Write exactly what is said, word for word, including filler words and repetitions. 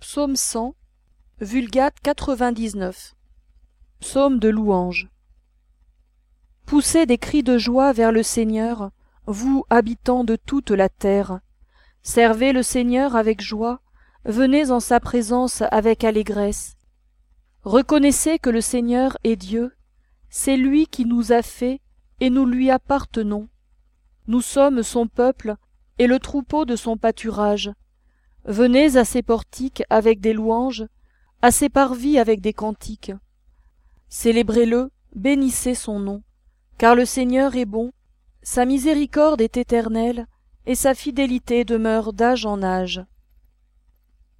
Psaume cent, Vulgate quatre-vingt-dix-neuf. Psaume de louange. Poussez des cris de joie vers le Seigneur, vous, habitants de toute la terre. Servez le Seigneur avec joie, venez en sa présence avec allégresse. Reconnaissez que le Seigneur est Dieu, c'est lui qui nous a fait et nous lui appartenons. Nous sommes son peuple et le troupeau de son pâturage. Venez à ses portiques avec des louanges, à ses parvis avec des cantiques. Célébrez-le, bénissez son nom, car le Seigneur est bon, sa miséricorde est éternelle, et sa fidélité demeure d'âge en âge.